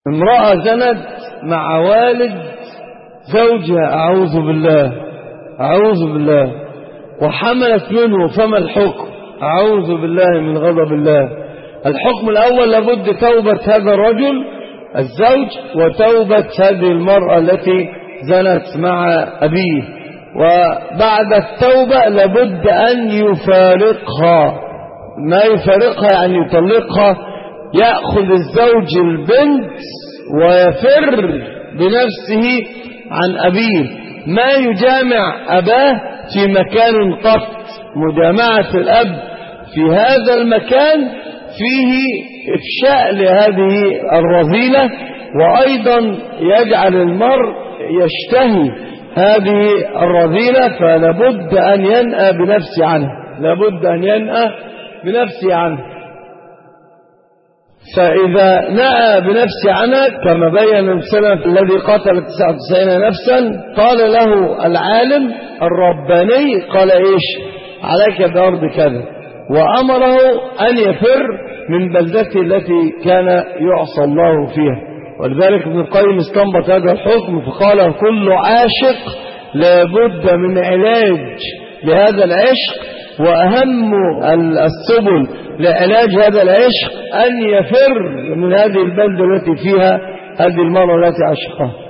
امرأة زنت مع والد زوجها، أعوذ بالله أعوذ بالله، وحملت منه، فما الحكم؟ أعوذ بالله من غضب الله. الحكم الأول لابد توبة هذا الرجل الزوج وتوبة هذه المرأة التي زنت مع أبيه، وبعد التوبة لابد أن يفارقها. ما يفارقها يعني يطلقها، يأخذ الزوج البنت ويفر بنفسه عن أبيه، ما يجامع أباه في مكان قط. مجامعة الأب في هذا المكان فيه إفشاء لهذه الرذيلة، وأيضا يجعل المرء يشتهي هذه الرذيلة، فلابد أن ينأى بنفسه عنه، لابد أن ينأى بنفسه عنه. فإذا نأى بنفسه عنها كما بين السلف الذي قتل 99 نفسا، قال له العالم الرباني، قال إيش؟ عليك بأرض كذا، وأمره أن يفر من بلدته التي كان يعصى الله فيها. ولذلك ابن القيم استنبط هذا الحكم فقال كل عاشق لابد من علاج لهذا العشق، وأهم السبل لعلاج هذا العشق أن يفر من هذه البلدة التي فيها هذه المرأة التي عشقها.